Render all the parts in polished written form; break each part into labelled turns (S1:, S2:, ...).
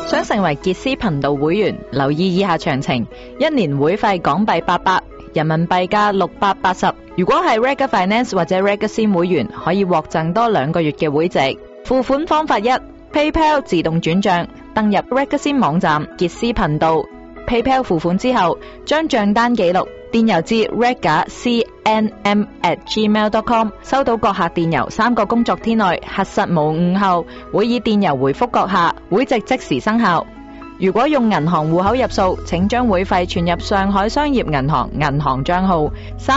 S1: 想成為傑斯頻道會員，留意以下詳情。1年會費港幣800，人民幣價680。如果係 Rega Finance 或者 Regasim 會員，可以獲贈多2個月嘅會籍。付款方法1 PayPal 自動轉賬，登入 Regasim 網站傑斯頻道 PayPal 付款之後，將賬單記錄電郵至 regacnm@gmail.com， 收到各客電郵3個工作天內核實無誤後，會以電郵回覆各客，會籍即時生效。如果用銀行戶口入數，請將會費存入上海商業銀行銀行帳號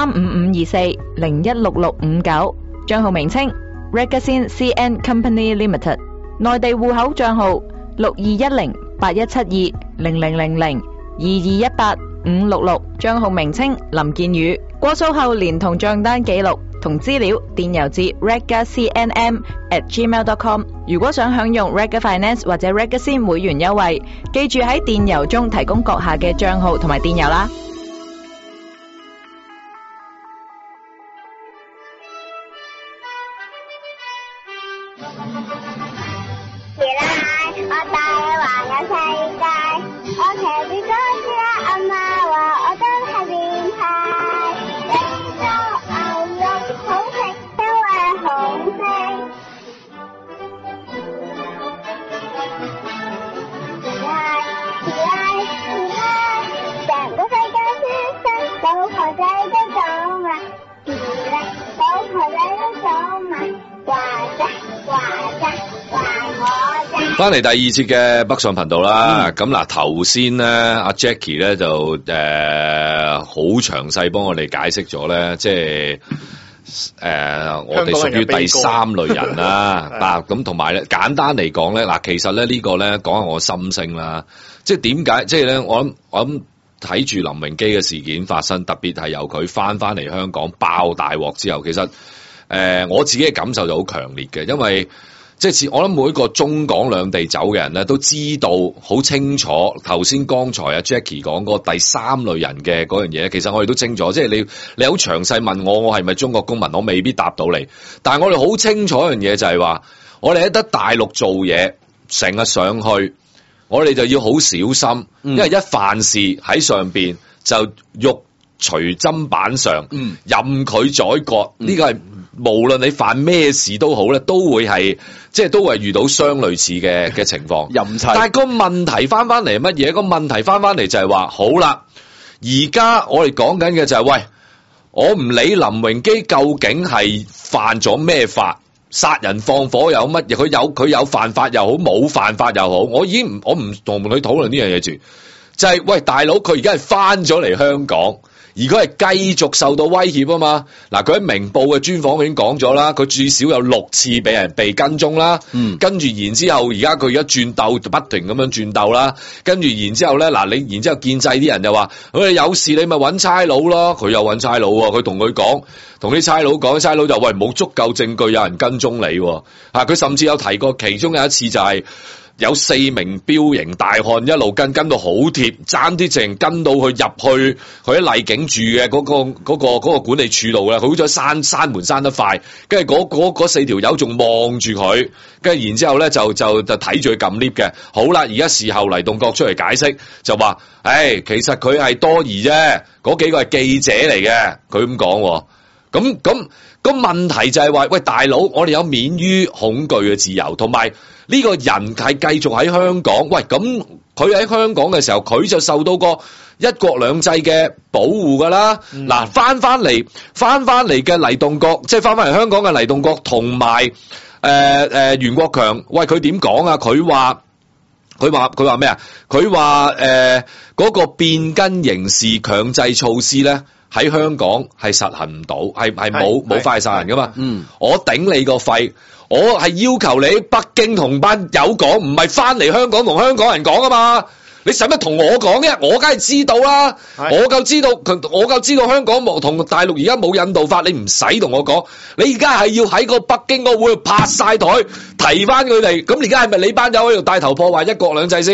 S1: 35524016659，帳號名稱 Regasim CN Company Limited， 內地戶口帳號62108172000022185566，帳號名稱林建宇。過數後連同賬單記錄同資料電郵至 regacnm@gmail.com。 如果想享用 Rega Finance 或者 Regasim 會員優惠，記住喺電郵中提供閣下嘅帳號同埋電郵啦。
S2: 起來，我帶你環遊世界，我騎住哥斯拉阿媽話我真係變態，非洲牛肉好食，因為紅色。起來，成個世界舒適，老婆仔都走埋，起來，老婆仔都走埋，話啫話啫話我。
S3: 翻嚟第二節嘅北上頻道啦，咁嗱頭先咧，阿 Jackie 咧就好詳細幫我哋解釋咗咧，即係我哋屬於第三類人啦，嗱咁同埋咧簡單嚟講咧，嗱其實咧呢個咧講下我心聲啦，即係點解？即係咧我諗睇住林榮基嘅事件發生，特別係由佢翻嚟香港爆大鑊之後，其實我自己嘅感受就好強烈嘅，因為即係我諗每一個中港兩地走嘅人咧，都知道好清楚。頭先剛才阿 Jackie 講嗰個第三類人嘅嗰樣嘢，其實我哋都清楚。即係你好詳細問我係咪中國公民，我未必答到你。但係我哋好清楚一樣嘢就係話，我哋喺得大陸做嘢，成日上去，我哋就要好小心，因為一犯事喺上邊就肉隨砧板上，任佢宰割。呢個係無論你犯咩事都好咧，都會係即係都會遇到相類似嘅情況。但係個問題翻嚟係乜嘢？個問題翻嚟就係話，好啦，而家我哋講緊嘅就係，喂，我唔理林榮基究竟係犯咗咩法，殺人放火有乜嘢？佢有犯法又好，冇犯法又好，我唔同佢討論呢樣嘢住。就係，喂，大佬，佢而家係翻咗嚟香港。而佢係繼續受到威脅啊嘛，嗱，佢喺明報嘅專訪已經講咗啦，佢至少有6次俾人被跟蹤啦，跟住然之後而家佢而家轉鬥就不停咁樣轉鬥啦，跟住然之後咧，嗱，你然之後建制啲人就話，佢有事你咪揾差佬咯，佢又揾差佬喎，佢同佢講，同啲差佬講，差佬就喂，冇足夠證據有人跟蹤你喎，佢甚至有提過其中有一次就係有4名彪形大漢一路跟到好貼，爭啲淨跟到佢入去佢喺麗景住嘅嗰個管理處度啦，佢好彩閂門閂得快，跟住嗰4條友仲望住佢，跟住然之後咧就睇住佢撳 lift 嘅。好啦，而家事後黎棟國出嚟解釋就話，其實佢係多疑啫，嗰幾個係記者嚟嘅，佢咁講。咁個問題就係話，喂，大佬，我哋有免於恐懼嘅自由，同埋呢個人係繼續喺香港，喂，咁佢喺香港嘅時候，佢就受到個一國兩制嘅保護噶啦。嗱，翻翻嚟嘅黎棟國，即係翻翻嚟香港嘅黎棟國，同埋袁國強，喂，佢點講啊？佢話咩啊？佢話嗰個變更刑事強制措施咧，喺香港係實行唔到，係冇法殺人噶嘛。我頂你個肺！我係要求你喺北京同班友講，唔係翻嚟香港同香港人講啊嘛！你使乜同我講啫？我梗係知道啦，我夠知道香港同大陸而家冇引渡法，你唔使同我講。你而家係要喺個北京個會拍晒台，提翻佢哋。咁而家係咪你班友喺度帶頭破壞一國兩制先？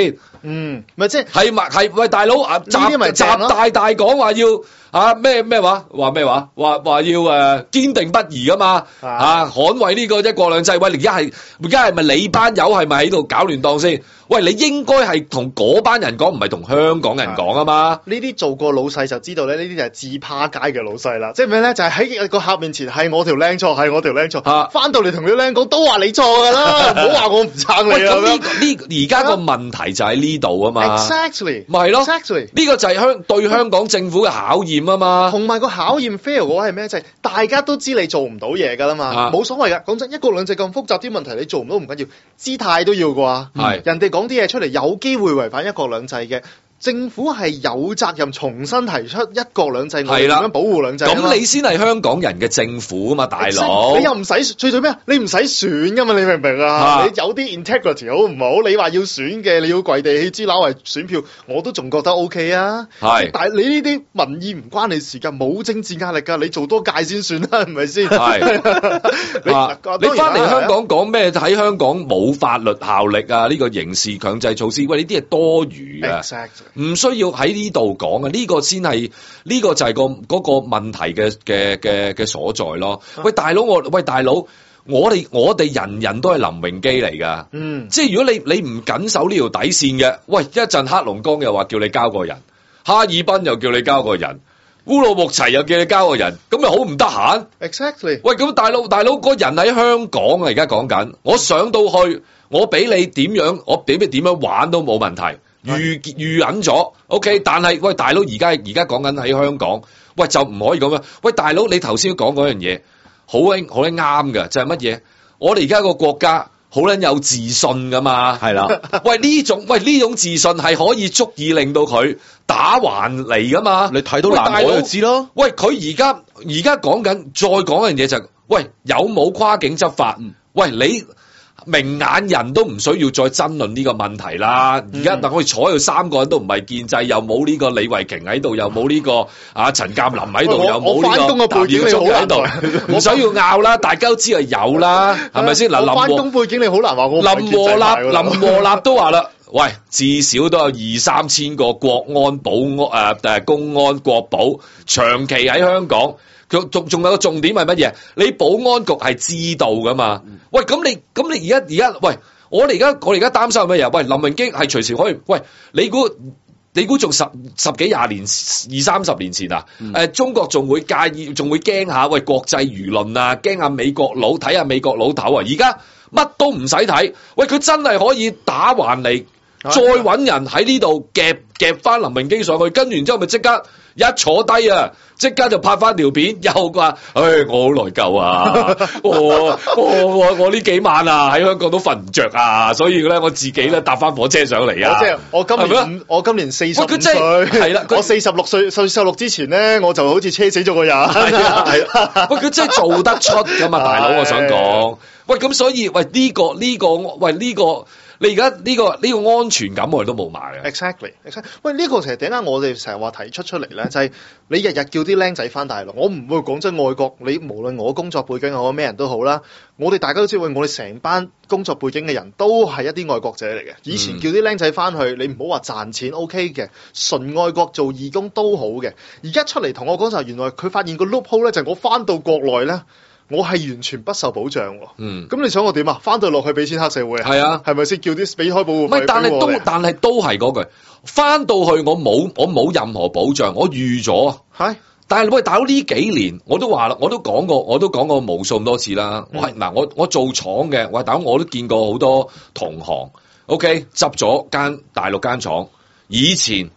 S4: 咪即係
S3: 係咪係喂大佬啊？
S4: 呢啲咪正咯
S3: 習大講話要咩話話要堅定不移噶嘛捍衛呢個一國兩制。喂，而家係咪你班友係咪喺度搞亂檔先？喂，你應該係同嗰班人講，唔係同香港人講啊嘛。
S4: 呢啲做過老細就知道咧，呢啲就係自趴街嘅老細啦。即係咩咧？就係喺個客面前係我條靚錯，係我條靚錯。翻到嚟同啲靚講都話你錯㗎啦，唔好話我唔撐你啊。
S3: 咁呢而家個問題就喺呢度啊嘛。
S4: Exactly，
S3: 咪係咯。
S4: Exactly，
S3: 呢個就係對香港政府嘅考驗啊嘛。
S4: 同埋個考驗 fail 嘅話係咩？就係大家都知你做唔到嘢㗎啦嘛，冇所謂㗎。講真，一國兩制咁複雜啲問題，你做唔到唔緊要，姿態都要啩。人哋講啲嘢出嚟有機會違反一國兩制嘅，政府係有責任重新提出一國兩制，我哋點樣保護兩制。
S3: 咁你先係香港人嘅政府啊嘛，大佬。
S4: 你又唔使最咩啊？你唔使選㗎嘛，你明唔明啊？你有啲 integrity 好唔好？你話要選嘅，你要跪地起支撈為選票，我都仲覺得 OK 啊。但係你呢啲民意唔關你事㗎，冇政治壓力㗎，你做多屆先算啦，係咪先？
S3: 你翻嚟香港講咩？喺香港冇法律效力啊！呢個刑事強制措施，喂，呢啲係多餘嘅。唔需要喺呢度講啊！呢個先係呢個就係嗰個問題嘅所在咯。喂，大佬，我哋人人都係林榮基嚟噶。即係如果你唔緊守呢條底線嘅，喂，一陣黑龍江又話叫你交個人，哈爾濱又叫你交個人，烏魯木齊又叫你交個人，咁咪好唔得閒。
S4: Exactly。喂，
S3: 咁大佬個人喺香港啊，而家講緊，我上到去，我俾你點樣，我俾你點樣玩都冇問題。預隱咗 ，OK， 但係喂大佬，而家講緊喺香港，喂就唔可以咁樣。喂大佬，你頭先講嗰樣嘢，好啱嘅，就係乜嘢？我哋而家個國家好撚有自信噶嘛，係啦。喂呢種自信係可以足以令到佢打橫嚟噶嘛？你睇到南海就知咯。喂，佢而家講緊，再講樣嘢就係，喂有冇跨境執法？喂你。明眼人都唔需要再爭論呢個問題啦。而家但我哋坐喺度三個人都唔係建制，又冇呢個李慧瓊喺度，又冇呢個陳鑑林喺度，又冇呢個譚耀宗喺度，唔使要拗啦，大家都知係有啦，係咪先？嗱，
S4: 翻工背景你好難話我
S3: 林和立都話啦，喂，至少都有2-3千個國安公安國保長期喺香港。佢仲有個重點係乜嘢？你保安局係知道噶嘛？喂，咁你而家喂，我哋而家擔心係乜嘢？喂，林榮基係隨時可以，喂，你估仲十幾廿年20-30年前啊？中國仲會介意，仲會驚下喂國際輿論啊，驚下美國佬，睇下美國佬頭啊！而家乜都唔使睇，喂，佢真係可以打橫嚟，再揾人喺呢度夾翻林榮基上去，跟完之後咪即刻一坐低啊！即刻就拍翻條片，又話，我好內疚啊！我呢幾晚啊喺香港都瞓唔着啊，所以咧我自己咧搭翻火車上嚟啊！
S4: 即係我今年45歲，係啦，我46歲46之前咧，我就好似車死咗個人。係啊，
S3: 喂，佢真係做得出噶嘛，大佬，我想講，喂，咁所以喂呢個。你而家呢個安全感我哋都冇埋嘅。
S4: Exactly。喂，呢個其實點解我哋成日話提出嚟咧？就係你日日叫啲僆仔翻大陸，我唔會講真愛國。你無論我工作背景我咩人都好啦，我哋大家都知，喂，我哋成班工作背景嘅人都係一啲愛國者嚟嘅。以前叫啲僆仔翻去，你唔好話賺錢 OK 嘅，純愛國做義工都好嘅。而家出嚟同我講就係原來佢發現個 loophole 咧，就係我翻到國內咧。我係完全不受保障喎。咁你想我點啊？翻到落去俾錢黑社會啊？係啊，係咪先叫啲俾開保護費？
S3: 但係都係嗰句，翻到去我冇任何保障，我預咗。係，但係喂，大佬呢幾年我都話啦，我都講過無數咁多次啦。我做廠嘅，喂，大佬我都見過好多同行 ，OK， 執咗間大陸間廠，以前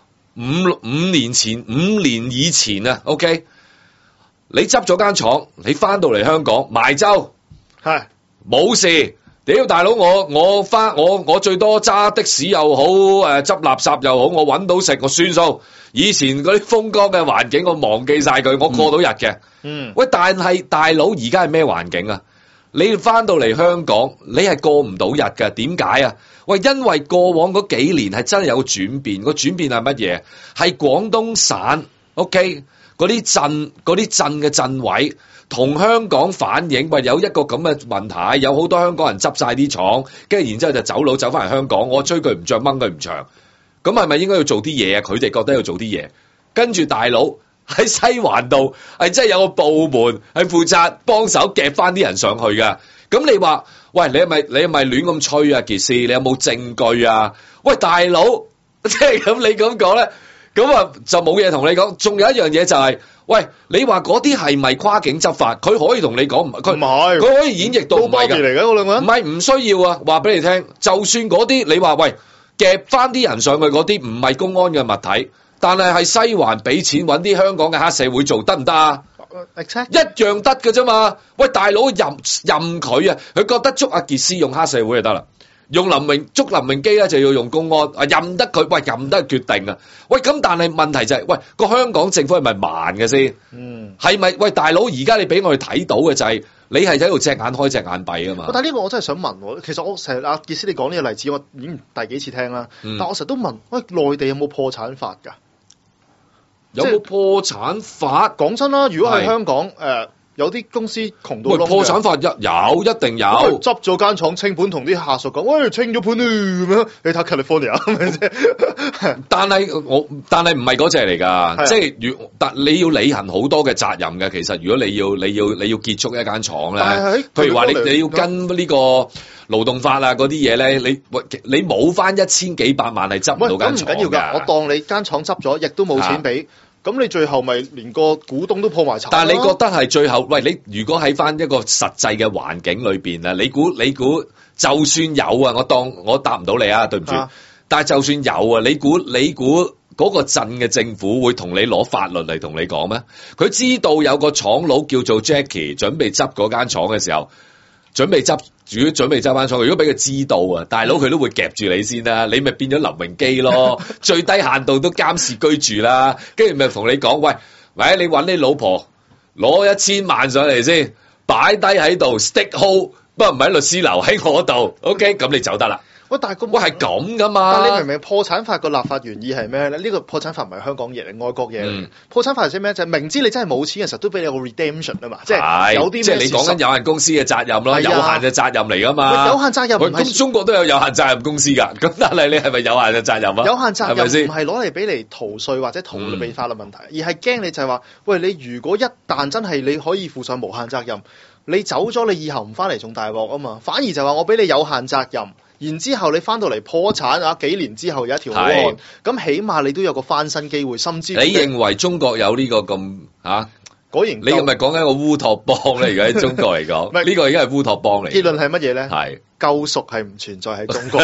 S3: 5年以前啊 ，OK。你執咗間廠，你翻到嚟香港賣州，係冇事。屌大佬，我最多揸的士又好，執垃圾又好，我搵到食我算數。以前嗰啲風光嘅環境，我忘記晒佢，我過到日嘅。喂，但係大佬而家係咩環境啊？你翻到嚟香港，你係過唔到日㗎。點解啊？喂，因為過往嗰幾年係真係有個轉變，個轉變係乜嘢？係廣東省 OK。 嗰啲鎮嘅鎮委同香港反映，喂有一個咁嘅問題，有好多香港人執晒啲廠，跟住然之後就走佬走翻嚟香港，我追佢唔着掹佢唔長，咁係咪應該要做啲嘢啊？佢哋覺得要做啲嘢，跟住大佬喺西環度係真係有個部門係負責幫手夾翻啲人上去噶。咁你話，喂你係咪亂咁吹啊？傑斯，你有冇證據啊？喂大佬，即係咁你咁講咧，咁啊就冇嘢同你講。仲有一樣嘢就係、喂你話嗰啲係咪跨境執法？佢可以同你講，佢
S4: 唔係，
S3: 佢可以演繹到唔係㗎
S4: 嚟嘅嗰兩個人，
S3: 唔係唔需要啊！話俾你聽，就算嗰啲你話喂夾翻啲人上去嗰啲唔係公安嘅物體，但係西環俾錢揾啲香港嘅黑社會做得唔得啊？一樣得嘅啫嘛！喂，大佬任佢啊，佢覺得捉阿傑斯用黑社會就得啦，用捉林榮基咧就要用公安啊，任得佢，喂任得決定啊！喂咁，但係問題就係、喂個香港政府係咪慢嘅先？係咪？喂大佬，而家你俾我哋睇到嘅就係、你係喺度隻眼開隻眼閉啊嘛！
S4: 但係呢個我真係想問喎，其實我成日阿傑斯你講呢個例子，我已經第幾次聽啦。但我成日都問，喂內地有冇破產法㗎？
S3: 有冇破產法？
S4: 講真啦，如果喺香港有啲公司窮到窿嘅
S3: 破產法一定有，
S4: 執咗間廠清盤，同啲下屬講，喂清咗盤咁樣，你睇 California 係咪先？
S3: 但係唔係嗰隻嚟㗎，即係但你要履行好多嘅責任嘅。其實如果你要結束一間廠咧，譬如話你要跟呢個勞動法啊嗰啲嘢咧，你冇翻1000幾百萬係執唔到間廠㗎。咁唔緊要㗎，
S4: 我當你間廠執咗，亦都冇錢俾。咁你最後咪連個股東都破埋產？
S3: 但係你覺得係最後？喂，你如果喺翻一個實際嘅環境裏邊啊，你估就算有啊，我答唔到你啊，對唔住。但係就算有啊，你估嗰個鎮嘅政府會同你攞法律嚟同你講咩？佢知道有個廠佬叫做 Jackie 準備執嗰間廠嘅時候，準備執翻廠，如果俾佢知道啊，大佬佢都會夾住你先啦，你咪變咗林榮基咯，最低限度都監視居住啦，跟住咪同你講，喂，你揾你老婆攞1000萬上嚟先，擺低喺度 stick hold， 不過唔喺律師樓喺我度 ，OK， 咁你走得啦。喂，但係係咁噶嘛？
S4: 但你明唔明破產法個立法原意係咩咧？呢個破產法唔係香港嘢嚟，外國嘢嚟。破產法係咩？就係明知你真係冇錢嘅時候，都俾你有個 redemption 啊嘛。即係有啲即係
S3: 你講緊有限公司嘅責任咯，有限嘅責任嚟噶嘛。
S4: 有限責任唔係
S3: 咁中國都有限責任公司㗎。咁但係你係咪有限嘅責任啊？
S4: 有限責任唔係攞嚟俾你逃稅或者逃避法律問題，而係驚你就係話，喂，你如果一旦真係你可以負上無限責任，你走咗你以後唔翻嚟仲大鑊啊嘛。反而就話我俾你有限責任。然之後你翻到嚟破產啊，幾年之後有一條好案，咁起碼你都有個翻身機會，甚至
S3: 你認為中國有呢個咁嚇？
S4: 果然
S3: 你係咪講緊一個烏托邦咧？而家喺中國嚟講，呢個已經係烏托邦嚟。
S4: 結論係乜嘢咧？係救贖係唔存在喺中國。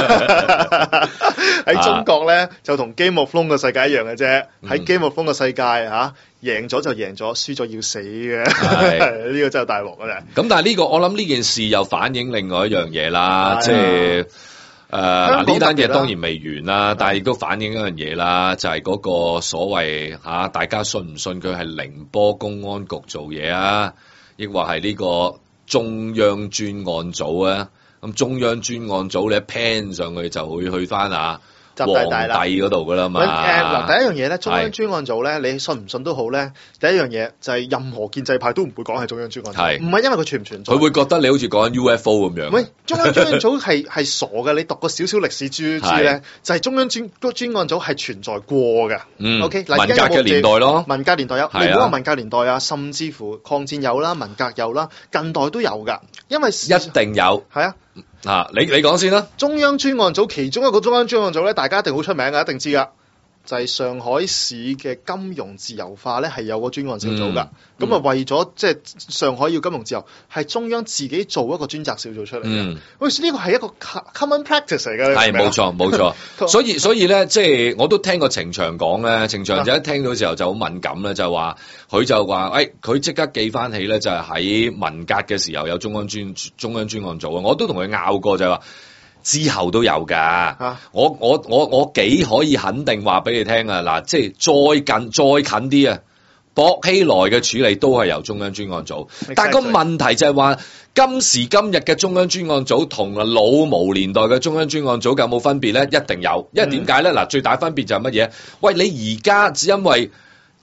S4: 喺中國咧就同 Game of Thrones 嘅世界一樣嘅啫。喺 Game of Thrones 嘅世界嚇，贏咗就贏咗，輸咗要死嘅。呢個真係大鑊啊！
S3: 咁但係呢個我諗呢件事又反映另外一樣嘢啦，即係呢單嘢當然未完啦，但係亦都反映一樣嘢啦，就係嗰個所謂大家信唔信佢係寧波公安局做嘢啊，亦或係呢個中央專案組啊？咁中央專案組你一 pan 上去就會去翻皇帝嗰度噶啦嘛。
S4: 嗱，第一樣嘢咧，中央專案組咧，你信唔信都好咧。第一樣嘢就係任何建制派都唔會講係中央專案組，唔係因為佢存唔存在，
S3: 佢會覺得你好似講緊 UFO 咁樣。
S4: 喂，中央專案組係傻嘅，你讀過少少歷史知咧，就係中央專案組係存在過嘅。OK，
S3: 文革嘅年代咯，
S4: 文革年代有，你唔好話文革年代啊，甚至乎抗戰有啦，文革有啦，近代都有噶，因為
S3: 一定有。係啊。你講先啦。中
S4: 央專案組其中一個中央專案組咧，大家一定好出名噶，一定知噶，就係上海市嘅金融自由化咧，係有個專案小組噶。咁啊，為咗即係上海要金融自由，係中央自己做一個專責小組出嚟嘅。喂，呢個係一個 common practice 嚟嘅。
S3: 係冇錯。所以咧，即係我都聽過程翔講咧，程翔就一聽到時候就好敏感咧，就話佢就話，佢即刻記翻起咧，就係喺文革嘅時候有中央專案組啊。我都同佢拗過，就係話之後都有㗎。我幾可以肯定話俾你聽啊！嗱，即係再近啲啊！薄熙來嘅處理都係由中央專案組，但係個問題就係話，今時今日嘅中央專案組同老毛年代嘅中央專案組有冇分別咧？一定有，因為點解咧？嗱，最大分別就係乜嘢？喂，你而家只因為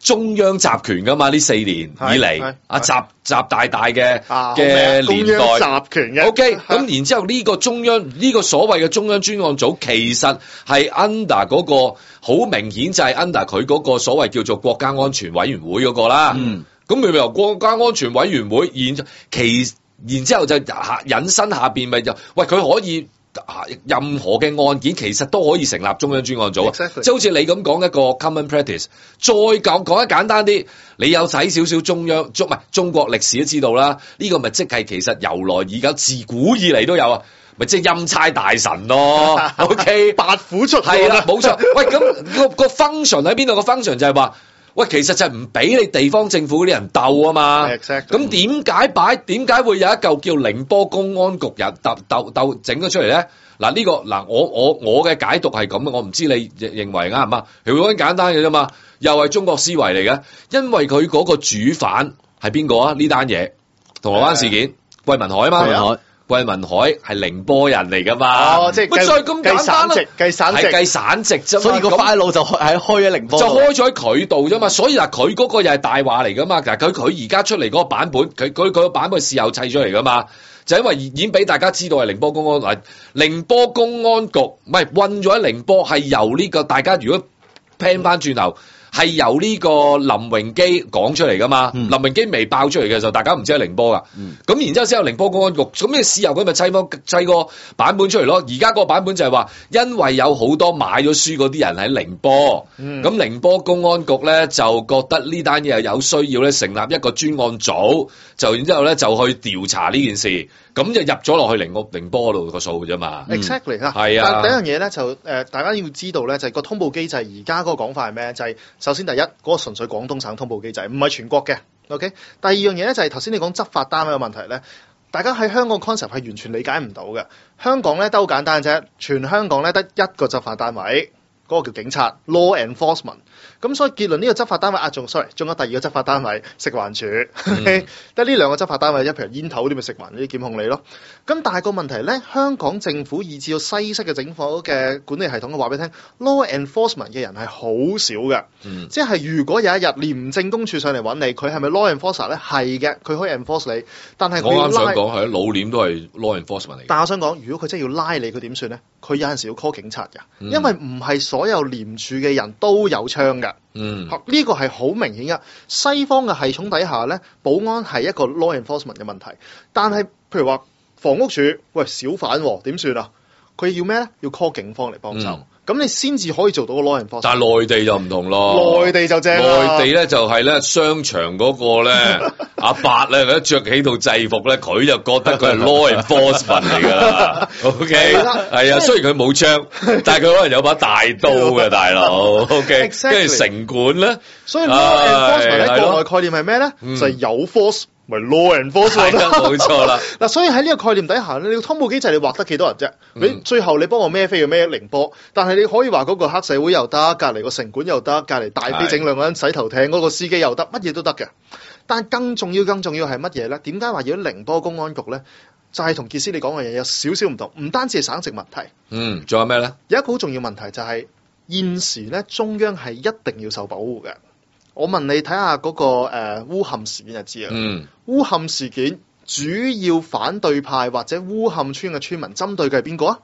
S3: 中央集權噶嘛？呢4年以
S4: 係
S3: 嚟，阿習大大嘅
S4: 好
S3: 嘅年
S4: 中央
S3: 代。
S4: 集權嘅
S3: OK，咁然之後呢個中央呢、個所謂嘅中央專案組，其實係 under 嗰個好明顯就係 under 佢嗰個所謂叫做國家安全委員會嗰個啦。咁咪由國家安全委員會，然之後就引申下邊咪就喂佢可以。任何嘅案件其實都可以成立中央專案組啊
S4: Exactly
S3: 即係好似你咁講一個 common practice。再講得簡單啲，你有睇少少中國歷史都知道啦。呢、個咪即係其實由來而家自古以嚟都有啊，咪即係欽差大臣咯。OK，
S4: 八虎出
S3: 係啦，冇錯。喂，咁個 function 喺邊度？個 function 就係話。喂，其實就係唔俾你地方政府嗰啲人鬥啊嘛。
S4: Exactly
S3: 咁點解會有一嚿叫寧波公安局人鬥整咗出嚟咧？嗱呢個我嘅解讀係咁嘅，我唔知你認為啱唔啱？其實好簡單嘅啫嘛，又係中國思維嚟嘅，因為佢嗰個主犯係邊個啊？呢單嘢銅鑼灣事件，桂民海啊嘛。桂民海係寧波人嚟噶嘛？
S4: 哦，即係
S3: 再咁簡單啦，
S4: 計省籍，
S3: 係計省籍啫嘛。
S5: 所以個 file 就喺開喺寧波，
S3: 就開咗喺佢度啫嘛。所以嗱，佢嗰個又係大話嚟噶嘛。其實佢而家出嚟嗰個版本，佢個版本係事後砌出嚟噶嘛。就因為已經俾大家知道係寧波公安嗱，寧波公安局唔係混咗喺寧波，係由呢個大家如果 plan 翻轉頭。係由呢個林榮基講出嚟噶嘛？林榮基未爆出嚟嘅時候，大家唔知係寧波噶。咁然之後先有寧波公安局，咁你事後佢咪砌個版本出嚟咯？而家個版本就係話，因為有好多買咗書嗰啲人喺寧波，咁寧波公安局咧就覺得呢單嘢有需要咧成立一個專案組，就然之後咧就去調查呢件事，咁就入咗落去寧波度個數嘅啫嘛。
S4: Exactly 啦，
S3: 係啊。
S4: 但第一樣嘢咧就大家要知道咧，就係個通報機制而家嗰個講法係咩？就係首先第一嗰個純粹廣東省通報機制，唔係全國嘅。OK， 第二樣嘢咧就係頭先你講執法單位嘅問題咧，大家喺香港 concept 係完全理解唔到嘅。香港咧都好簡單啫，全香港咧得一個執法單位，嗰個叫警察 law enforcement。咁所以結論呢個執法單位仲有第二個執法單位食環署，得呢兩個執法單位啫。譬如煙頭啲咪食環啲檢控你咯。咁但係個問題咧，香港政府以至到西式嘅政府嘅管理系統嘅話俾你聽 ，law enforcement 嘅人係好少嘅。即係如果有一日廉政公署上嚟揾你，佢係咪 law enforcer 咧？係嘅，佢可以 enforce 你。但係
S3: 我啱想講係老廉都係 law enforcement 嚟。
S4: 但係我想講，如果佢真係要拉你，佢點算咧？佢有陣時要 call 警察㗎，因為唔係所有廉署嘅人都有槍㗎。呢個係好明顯㗎。西方嘅系統底下咧，保安係一個 law enforcement 嘅問題。但係譬如話房屋署，喂小販點算啊？佢要咩咧？要 call 警方嚟幫手。咁你先至可以做到個 law enforcement。但
S3: 係內地就唔同咯，
S4: 內地就正。
S3: 內地咧就係咧商場嗰個咧阿伯咧，佢一着起套制服咧，佢就覺得佢係 law enforcement 嚟㗎啦。OK， 係啊，雖然佢冇槍，但係佢可能有把大刀嘅大佬。OK， 跟住城管咧，
S4: 所以 law enforcement 喺國內概念係咩咧？就係有 force。咪 law enforcement
S3: 冇錯啦。
S4: 嗱，所以喺呢個概念底下咧，你個通報機制你劃得幾多人啫？你最後你幫我孭飛要孭寧波，但係你可以話嗰個黑社會又得，隔離個城管又得，隔離大飛整兩個人洗頭艇嗰個司機又得，乜嘢都得嘅。但更重要係乜嘢咧？點解話要寧波公安局咧？就係同傑斯你講嘅嘢有少少唔同，唔單止係省籍問題。
S3: 仲有咩咧？
S4: 有一個好重要問題就係現時咧，中央係一定要受保護嘅。我問你睇下嗰個烏坎事件就知啦。烏坎事件主要反對派或者烏坎村嘅村民針對嘅係邊個啊？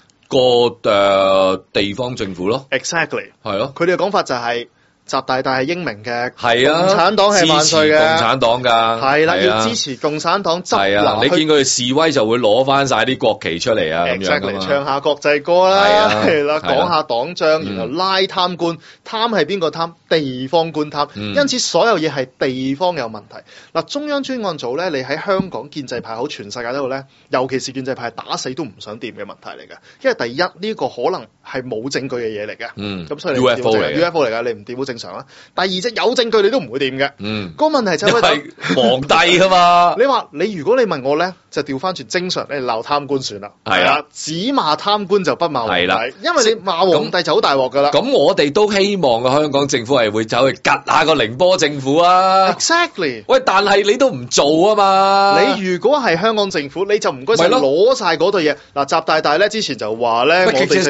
S3: 地方政府咯。
S4: Exactly。
S3: 係咯。
S4: 佢哋嘅講法就係習大大係英明嘅，
S3: 係啊，
S4: 共產黨係萬歲嘅，
S3: 支持共產黨㗎。
S4: 係啦，要支持共產黨執
S3: 係啊，你見佢哋示威就會攞翻晒啲國旗出嚟啊，咁樣㗎嘛。
S4: 唱下國際歌啦，係啦，講下黨章，然後拉貪官，貪係邊個貪？地方官貪，因此所有嘢係地方有問題。嗱，中央專案組咧，你喺香港建制派好，全世界都好咧，尤其是建制派打死都唔想掂嘅問題嚟嘅。因為第一呢個可能係冇證據嘅嘢嚟嘅，咁所以
S3: UFO
S4: 嚟㗎，你唔掂好正常啦。第二隻有證據你都唔會掂嘅，個問題就係
S3: 皇帝啊嘛。
S4: 你話如果你問我咧，就調翻轉正常咧鬧貪官算啦，係啊，只罵貪官就不罵皇帝，因為你罵皇帝就好大鑊㗎啦。
S3: 咁我哋都希望個香港政府係會走去趌下個寧波政府啊。
S4: Exactly。
S3: 喂，但係你都唔做啊嘛。
S4: 你如果係香港政府，你就唔該晒攞晒嗰對嘢。嗱，習大大咧之前就話咧，
S3: 其實就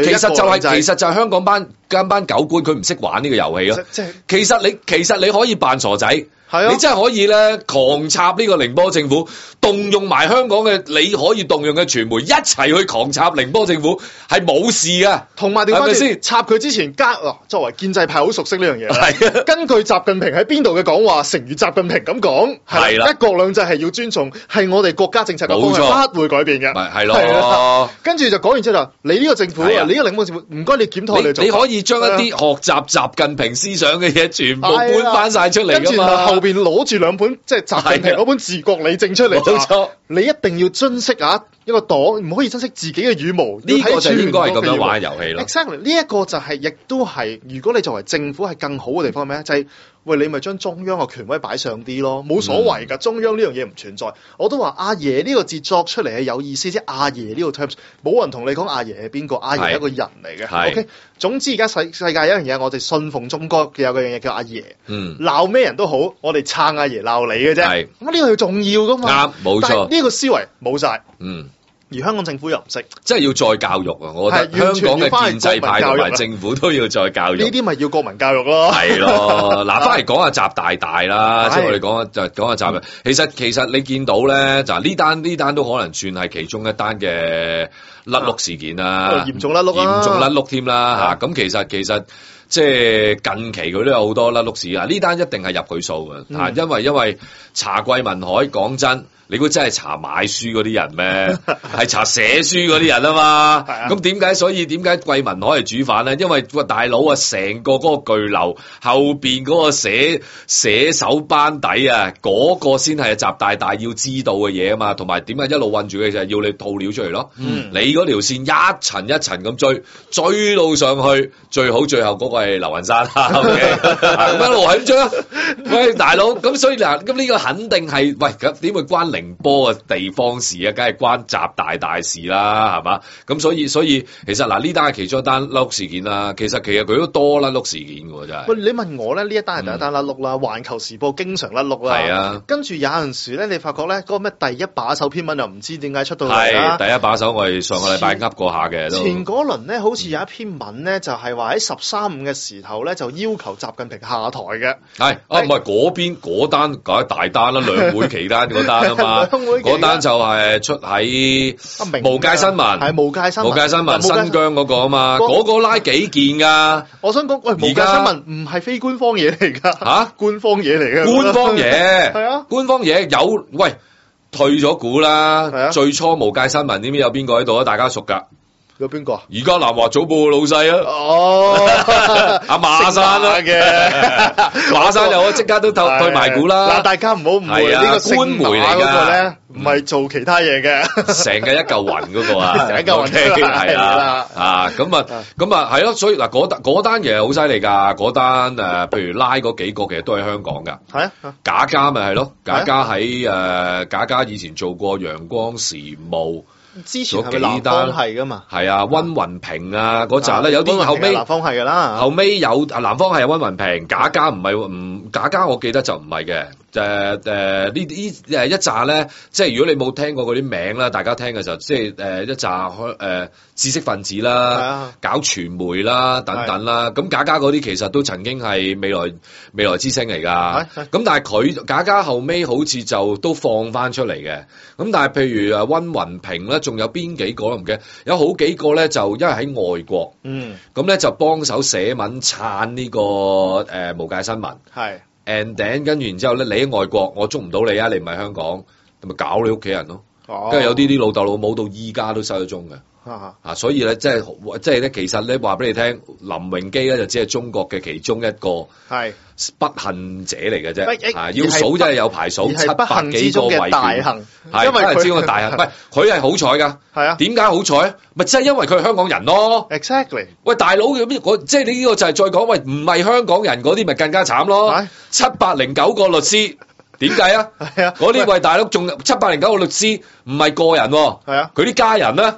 S3: 其實就係香港班狗官佢唔識玩呢個遊戲咯。
S4: 即係
S3: 其實你可以扮傻仔。
S4: 係啊
S3: 你真係可以咧狂插呢個寧波政府，動用埋香港嘅你可以動用嘅傳媒一齊去狂插寧波政府，係冇事噶。
S4: 同埋調翻
S3: 係咪先
S4: 轉插佢之前作為建制派好熟悉呢樣嘢啦。
S3: 係啊
S4: 根據習近平喺邊度嘅講話，誠如習近平咁講，
S3: 係啦
S4: 一國兩制係要尊重，係我哋國家政策嘅方
S3: 冇錯
S4: 向，不會改變嘅。
S3: 咪係
S4: 係啦
S3: 咯。
S4: 跟住就講完之後就，你呢個政府
S3: 係啊
S4: 你呢個寧波政府，唔該你檢討你做法。
S3: 你可以將一啲學習習近平思想嘅嘢全部
S4: 係啊
S3: 搬翻晒出嚟
S4: 跟住
S3: 噶嘛。
S4: 後邊攞住兩本即係習近平嗰本治國理政出嚟，
S3: 冇錯
S4: 你一定要珍惜一個黨，唔可以珍惜自己嘅羽毛。
S3: 呢個就應該係咁樣
S4: 要睇
S3: 玩遊戲咯。
S4: Exactly，呢一個就係亦都係，如果你作為政府係更好嘅地方係咩？就係、喂，你咪將中央嘅權威擺上啲咯，冇所謂㗎。中央呢樣嘢唔存在。我都話阿爺呢個字作出嚟係有意思，即係阿爺呢個 terms，冇人同你講阿爺係邊個，阿爺係一個人嚟嘅。
S3: 係
S4: OK，總之而家世界有一樣嘢，我哋信奉中國嘅有樣嘢叫阿爺。
S3: 嗯，
S4: 鬧咩人都好，我哋撐阿爺鬧你嘅啫。
S3: 係
S4: 咁呢個係重要㗎嘛。
S3: 啱冇錯
S4: 但係呢個思維冇晒，
S3: 嗯。
S4: 而香港政府又唔識。
S3: 即係要再教育啊！我覺得
S4: 係完
S3: 香港
S4: 全要返去
S3: 嘅建制派同
S4: 國民教育啊
S3: 埋政府都要再教育。
S4: 呢啲咪要國民教育咯。
S3: 係咯，嗱，翻嚟講下習大大啦，
S4: 係
S3: 即係我哋講下習。其實你見到咧，就呢單都可能算係其中一單嘅甩碌事件啦，
S4: 嚴重甩碌啊
S3: 嚴重甩碌添啦嚇。咁其實即係近期佢都有好多甩碌事啊！呢單一定係入佢數嘅嚇，因為查桂民海講真。你估真係查買書嗰啲人咩？係查寫書嗰啲人啊嘛。咁點解桂民海係主犯咧？因為大佬啊，成個嗰個巨流後邊嗰個寫手班底啊，嗰個先係習大大要知道嘅嘢啊嘛。同埋點解一路韞住嘅就係要你套料出嚟咯。你嗰條線一層一層咁追到上去，最後嗰個係劉雲山啦。OK，咁一路係咁追啊。喂，大佬，咁所以嗱，咁呢個肯定係喂，咁點會關寧波嘅地方事啊？梗係關習大事啦，係嘛？咁所以其實嗱，呢單係其中一單甩碌事件啦。其實佢都多甩碌事件嘅喎，真係。
S4: 喂，你問我咧，呢一單係第一單甩碌啦，環球時報經常甩碌啦。
S3: 係啊。跟
S4: 住有陣時咧，你發覺咧，嗰個咩第一把手篇文又唔知點解出到嚟啦。
S3: 係第一把手，我哋上個禮拜噏過下嘅都。
S4: 前嗰輪咧，好似有一篇文咧，就係話喺13.5嘅時候咧，就要求習近平下台嘅。
S3: 係唔係嗰邊嗰單梗係大單啦，兩會期間嗰單啊嘛。嗰單就係出喺無界新聞，
S4: 係無界新聞
S3: 新疆嗰個啊嘛，嗰個拉幾件㗎。
S4: 我想講，喂，無界新聞唔係非官方嘢嚟㗎
S3: 嚇，
S4: 官方嘢嚟嘅。
S3: 官方嘢
S4: 係啊，
S3: 官方嘢有喂退咗股啦。最初無界新聞點知有邊個喺度啊？大家熟㗎。
S4: 有邊個啊？
S3: 而家南華早報嘅老細啊！
S4: 哦，
S3: 阿馬山啦
S4: 嘅，
S3: 馬山又即刻都退埋股啦。
S4: 嗱，大家唔好誤會呢個
S3: 官媒嚟
S4: 嗰個咧，唔係做其他嘢嘅，
S3: 成日一嚿雲嗰個啊，
S4: 成一嚿雲
S3: 係啦啊，咁啊係咯，所以嗱嗰單嘢好犀利㗎，嗰單譬如拉嗰幾個其實都係香港㗎，
S4: 係啊，
S3: 賈家咪係咯，賈家喺賈家以前做過陽光時報。
S4: 之前係咪南方係噶嘛？
S3: 係啊，溫雲平啊嗰扎咧，有啲後尾
S4: 南方係噶啦。
S3: 後尾有南方係溫雲平，賈家賈家我記得就唔係嘅。呢啲一紮咧，即係如果你冇聽過嗰啲名啦，大家聽嘅時候，即係一紮知識分子啦，搞傳媒啦等等啦。咁賈家嗰啲其實都曾經係未來之星嚟㗎。咁但係賈家後尾好似就都放翻出嚟嘅。咁但係譬如溫雲平咧，仲有邊幾個都唔記得，有好幾個咧就因為喺外國，咁咧就幫手寫文撐呢個無界新聞。係。and then 跟住然之後咧，你喺外國，我捉唔到你啊！你唔係香港，咪搞你屋企人咯。跟住有啲老豆老母到依家都收咗蹤嘅。所以咧，即係咧，其實咧話俾你聽，林榮基咧就只係中國嘅其中一個係不幸者嚟嘅啫。要數真係有排數，700幾個維權，係不幸之中嘅大幸。唔係佢係好彩㗎。係啊。點解好彩？咪即係因為佢係香港人咯。Exactly。喂，大佬即係你呢個就係再講，喂唔係香港人嗰啲咪更加慘咯。709個律師。點解啊？係啊，嗰啲喂大陸仲709個律師唔係個人喎，係啊，佢啲家人咧係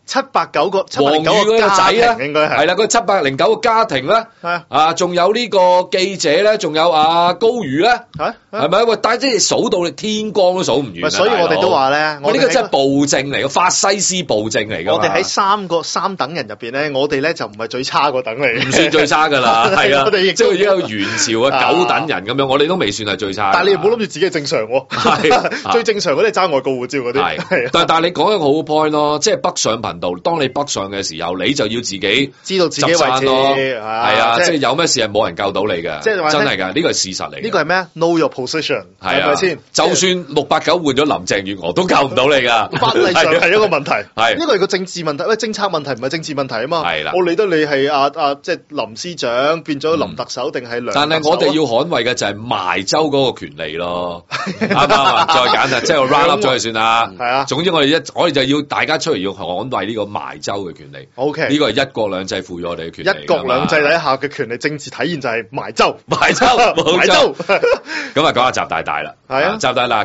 S4: 709個
S3: 黃宇嗰個仔
S4: 家
S3: 咧，
S4: 庭應該係
S3: 係啦，嗰709個家庭咧，
S4: 係
S3: 啊，仲有呢個記者咧，仲有高瑜咧，係咪？喂，但係即係數到你天光都數唔完啊。
S4: 所以我哋都話咧，
S3: 我呢個真係暴政嚟嘅，法西斯暴政嚟㗎。
S4: 我哋喺三等人入邊咧，我哋咧就唔係最差嗰等嚟嘅，
S3: 唔算最差㗎啦，係啊，
S4: 我哋亦
S3: 即係已經有元朝嘅9等人咁樣，我哋都未算係最差。
S4: 但係你唔好諗住自己係正常喎，
S3: 係
S4: 最正常嗰啲係揸外國護照嗰啲。
S3: 係，但係你講一個好 point 咯，即係北上頻道，當你北上嘅時候，你就要自己
S4: 知道自己位置
S3: 咯，
S4: 係
S3: 啊，即係有咩事係冇人救到你嘅，
S4: 即係話
S3: 真係㗎，呢個係事實嚟。
S4: 呢個係咩 ？Know your position 係咪先？
S3: 就算689換咗林鄭月娥都救唔到你㗎，
S4: 法例上係一個問題。
S3: 係
S4: 呢個係個政治問題，喂，政策問題唔係政治問題啊嘛。
S3: 係啦，
S4: 我理得你係即係林司長變咗林特首定係梁特首？
S3: 但係我哋要捍衛嘅就係埋州嗰個權利咯，啱唔啱啊？再揀啊，即係我 round up 咗佢算啦。
S4: 係啊，
S3: 總之我哋就要大家出嚟要捍衛呢個埋州嘅權利。
S4: OK，
S3: 呢個係一國兩制賦予我哋嘅權利。
S4: 一國兩制底下嘅權利政治體現就係埋州，
S3: 埋州，
S4: 埋州。
S3: 咁啊，講下習大大啦。
S4: 係啊，
S3: 習大大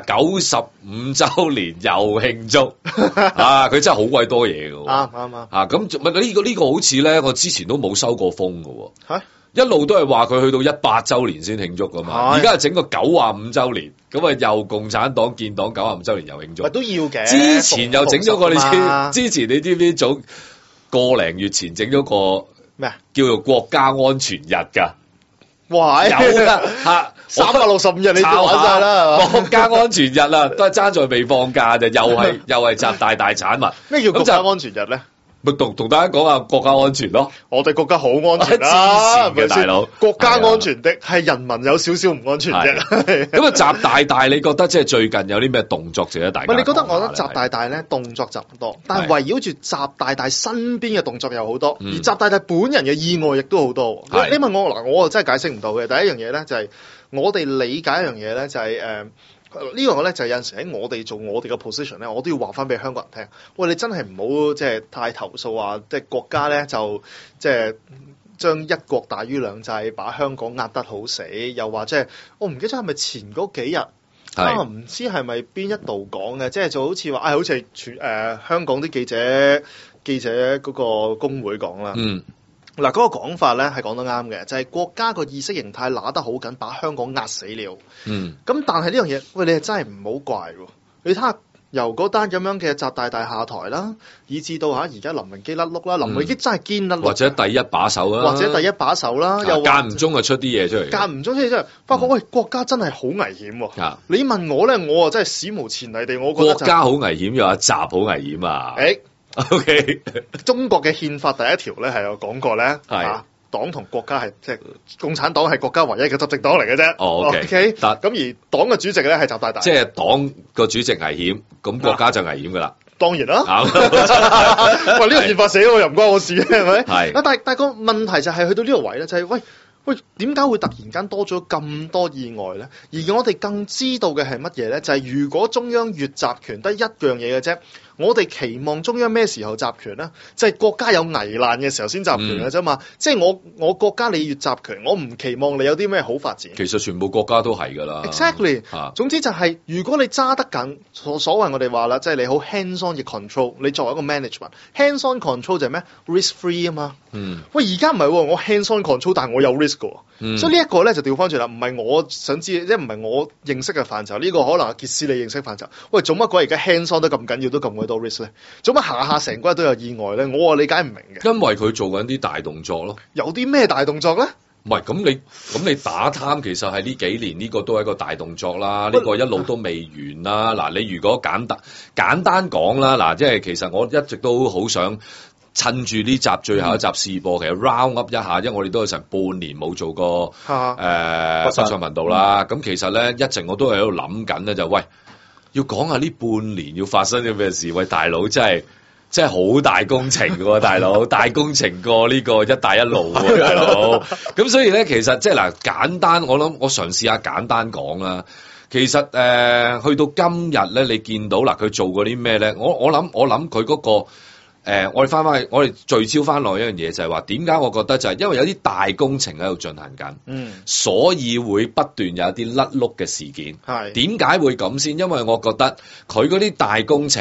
S3: 95週年又慶祝啊！佢真係好鬼多嘢㗎喎。
S4: 啱
S3: 啊，咁呢個好似咧，我之前都冇收過風㗎喎。
S4: 嚇！
S3: 一路都係話佢去到100週年先慶祝㗎嘛，而家係整個95週年，咁啊又共產黨建黨95週年又慶祝，
S4: 都要嘅。
S3: 之前又整咗個你知，之前你知唔知早個零月前整咗個
S4: 咩啊？
S3: 叫做國家安全日㗎。
S4: 哇！
S3: 有㗎嚇
S4: ，365日你都玩晒啦，
S3: 國家安全日啊，都係爭在未放假啫，又係習大大產物。
S4: 咩叫國家安全日咧？
S3: 咪同大家講下國家安全咯。
S4: 我哋國家好安全啦，
S3: 嘅大佬。
S4: 國家安全的係人民有少少唔安全啫。
S3: 咁啊，習大大，你覺得即係最近有啲咩動作值得大家？
S4: 你覺得我覺得習大大咧動作就唔多，但係圍繞住習大大身邊嘅動作又好多，而習大大本人嘅意外亦都好多。你問我嗱，我真係解釋唔到嘅。第一樣嘢咧就係我哋理解一樣嘢咧就係呢個咧就係有陣時喺我哋做我哋嘅 position 咧，我都要話翻俾香港人聽。喂，你真係唔好即係太投訴話，即係國家咧就即係將一國大於兩制，把香港壓得好死。又話即係我唔記得係咪前嗰幾日唔知係咪邊一度講嘅，即係就好似話好似係香港啲記者嗰個工會講啦。嗱，嗰個講法咧係講得啱嘅，就係國家個意識形態揦得好緊，把香港壓死了。咁但係呢樣嘢，喂，你係真係唔好怪喎。你睇下由嗰單咁樣嘅習大大下台啦，以至到而家林榮基甩碌啦，林榮基真係堅甩碌，
S3: 或者第一把手啦，又間唔中就出啲嘢出嚟，
S4: 間唔中出啲嘢出嚟，發覺喂國家真係好危險喎。你問我咧，我啊真係史無前例地，我覺得
S3: 國家好危險，又有習好危險啊。OK，
S4: 中國嘅憲法第一條咧係有講過咧，黨同國家係即係共產黨係國家唯一嘅執政黨嚟嘅啫。OK， 咁而黨嘅主席咧係習大大，
S3: 即係黨個主席危險，咁國家就危險噶啦。
S4: 當然啦，喂，呢個憲法寫我又唔關我事嘅，係咪？
S3: 係。
S4: 但係個問題就係去到呢個位咧，就係喂，點解會突然間多咗咁多意外咧？而我哋更知道嘅係乜嘢咧？就係如果中央越集權得一樣嘢嘅啫。我哋期望中央咩時候集權咧？就係國家有危難嘅時候先集權嘅啫嘛。即係我國家你越集權，我唔期望你有啲咩好發展。
S3: 其實全部國家都係㗎啦。
S4: Exactly。總之就係如果你揸得緊，所謂我哋話啦，即係你好 hands on 嘅 control，你作為一個 management，hands on control 就係咩 risk free 啊嘛。喂，而家唔係喎，我 hands on control，但係我有 risk 㗎喎。所以呢一個咧就調翻轉啦，唔係我想知，即係唔係我認識嘅範疇。呢個可能阿傑斯你認識範疇。喂，做乜鬼而家 hands on 得咁緊要，都咁鬼多 risk 咧？做乜下成個都有意外咧？我理解唔明嘅。
S3: 因為佢做緊啲大動作咯。
S4: 有啲咩大動作咧？
S3: 唔係咁你打貪其實係呢幾年呢個都係一個大動作啦，呢個一路都未完啦。嗱，你如果簡單講啦，嗱，即係其實我一直都好想趁住呢集最後一集試播，其實 round up 一下，因為我哋都有成半年冇做過北上頻道啦。咁其實咧一直我都係喺度諗緊咧，就喂要講下呢半年要發生咗咩事？喂，大佬真係好大工程喎，大佬大工程過呢個一帶一路喎，大佬。咁所以咧，其實即係嗱，簡單我諗我嘗試下簡單講啦。其實去到今日咧，你見到嗱佢做過啲咩咧？我諗佢嗰個。我哋翻去，我哋聚焦翻落一樣嘢，就係話點解我覺得就係因為有啲大工程喺度進行緊，所以會不斷有一啲甩碌嘅事件。點解會咁先？因為我覺得佢嗰啲大工程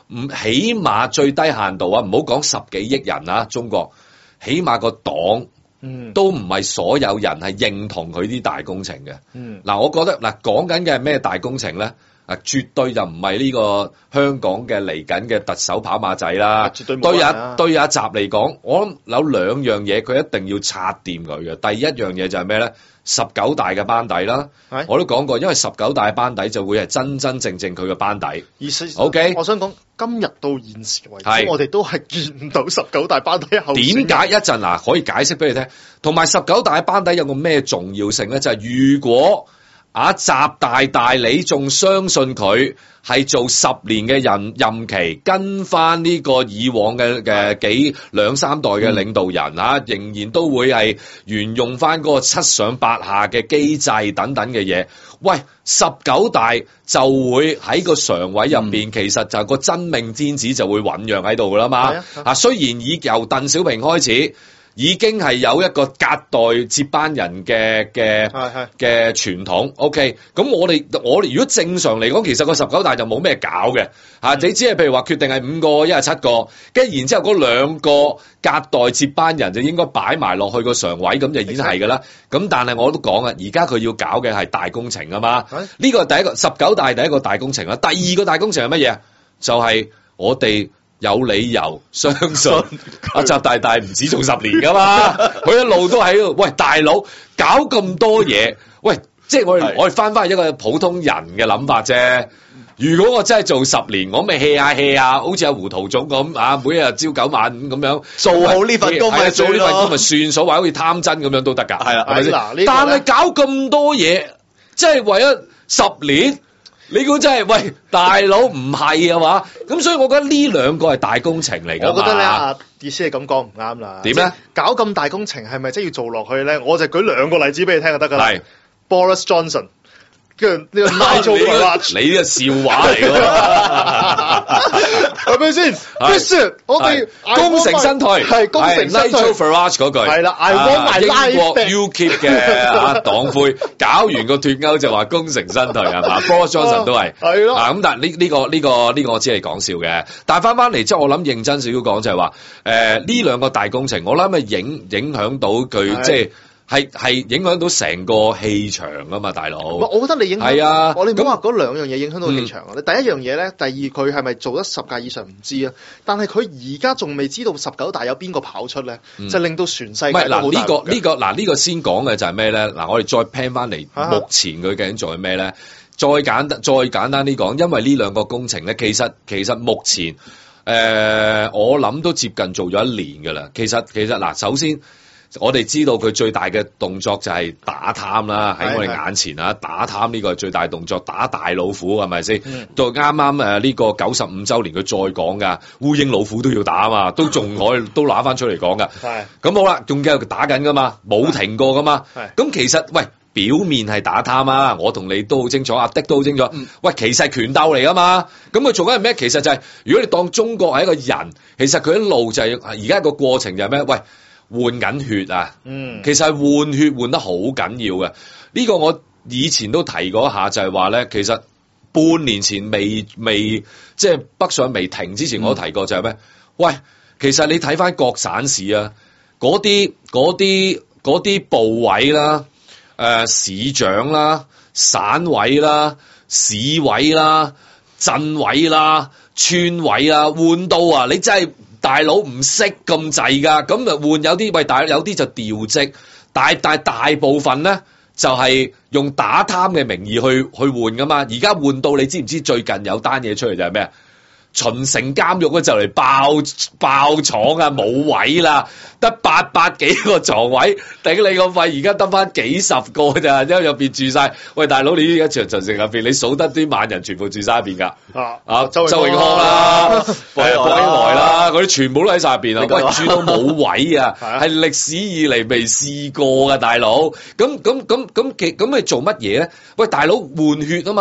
S3: 唔起碼最低限度啊，唔好講10幾億人啊，中國起碼個黨都唔係所有人係認同佢啲大工程嘅。嗱，我覺得嗱講緊嘅係咩大工程咧？絕對就唔係呢個香港嘅嚟緊嘅特首跑馬仔啦。絕對冇啊！對阿習嚟講，我諗有兩樣嘢佢一定要拆掂佢嘅。第一樣嘢就係咩咧？19大嘅班底啦，我都講過，因為19大班底就會係真真正正佢嘅班底。OK，
S4: 我想講今日到現時為止，我哋都係見唔到19大班底後選。
S3: 點解一陣嗱可以解釋俾你聽？同埋19大班底有個咩重要性咧？就係如果習大你仲相信佢係做10年嘅任期，跟翻呢個以往嘅幾2、3代嘅領導人仍然都會係沿用翻嗰個7上8下嘅機制等等嘅嘢。喂，19大就會喺個常委入邊，其實就個真命天子就會醖釀喺度噶啦嘛。雖然由鄧小平開始。已經係有一個隔代接班人嘅傳統 ，OK。咁我哋如果正常嚟講，其實個19大就冇咩搞嘅你只係譬如話決定係5個，一係7個，跟住然之後嗰2個隔代接班人就應該擺埋落去個常委，咁就已經係㗎啦。咁但係我都講啊，而家佢要搞嘅係大工程啊嘛。呢個係第一個19大第一個大工程啦。第二個大工程係乜嘢？就係我哋。有理由相信阿習大唔止做10年噶嘛，佢一路都喺度。喂，大佬搞咁多嘢，喂，即係我哋翻一個普通人嘅諗法啫。如果我真係做10年，我咪 hea 下，好似阿胡圖總咁每日朝9晚5咁樣
S5: 做好呢份工咪
S3: 做呢份工咪算數，或者好似貪真咁樣都得㗎，係啦，係咪先？但係搞咁多嘢，即係為咗10年。你估真係喂大佬唔係啊嘛？咁所以我覺得呢2個係大工程嚟㗎。
S4: 我覺得咧，意思係咁講唔啱啦。
S3: 點咧？
S4: 搞咁大工程係咪真係要做落去咧？我就舉2個例子俾你聽就得㗎啦。係 Boris Johnson，跟住呢個 Nigel Farage，
S3: 你呢個笑話嚟㗎，
S4: 係咪先？必須我哋
S3: 功成身退，
S4: 係功成身退。
S3: Nigel Farage 嗰句係
S4: 啦，I want my life back。
S3: 英國 UKIP 嘅黨魁搞完個脫歐就話功成身退係嘛？Boris Johnson 都係
S4: 咯。
S3: 咁但係呢個我只係講笑嘅。但係翻嚟之後，我諗認真少少講就係話，呢2個大工程，我諗係影響到佢即係。係影響到成個氣場啊嘛，大佬。
S4: 我覺得你影響
S3: 係啊，
S4: 我哋唔好話嗰2樣嘢影響到氣場啊。你第一樣嘢咧，第二佢係咪做得10屆以上唔知啊？但係佢而家仲未知道19大有邊個跑出咧，就令到全世界都好大。唔係
S3: 呢個先講嘅就係咩咧？我哋再 plan 翻嚟，目前佢究竟做緊咩咧？再簡單啲講，因為呢2個工程咧，其實目前我諗都接近做咗1年㗎啦。其實嗱，首先。我哋知道佢最大嘅動作就係打貪啦，喺我哋眼前打貪呢個係最大動作，打大老虎係咪先？到啱啱呢個95週年佢再講㗎，烏蠅老虎都要打啊嘛，都仲可以都拿翻出嚟講㗎。咁好啦，仲繼續打緊㗎嘛，冇停過㗎嘛。咁其實喂，表面係打貪啊，我同你都好清楚，阿的都好清楚。喂，其實係權鬥嚟㗎嘛。咁佢做緊係咩？其實就係如果你當中國係一個人，其實佢一路就係而家個過程就係咩？喂。換緊血啊！其實係換血換得好緊要嘅。呢個我以前都提過一下，就係話咧，其實半年前未即係北上未停之前，我都提過就係咩？喂，其實你睇翻各省市啊，嗰啲部委啦、市長啦、省委啦、市委啦、鎮委啦、村委啦，換到啊，你真係〜大佬唔識咁滯㗎，咁就換有啲有啲就調職，但大部分咧就係用打貪嘅名義去換㗎嘛。而家換到你知唔知最近有單嘢出嚟就係咩啊？秦城監獄咧就嚟爆廠啊，冇位啦，得800幾個床位，頂你個肺！而家得翻幾十個咋，因為入邊住晒。喂，大佬，你呢一場秦城入邊，你數得啲萬人全部住晒入邊㗎。周永康啦，博興來啦，嗰啲全部都喺晒入邊啊！喂，住到冇位啊，係歷史以嚟未試過㗎，大佬。咁你做乜嘢咧？喂，大佬換血啊嘛！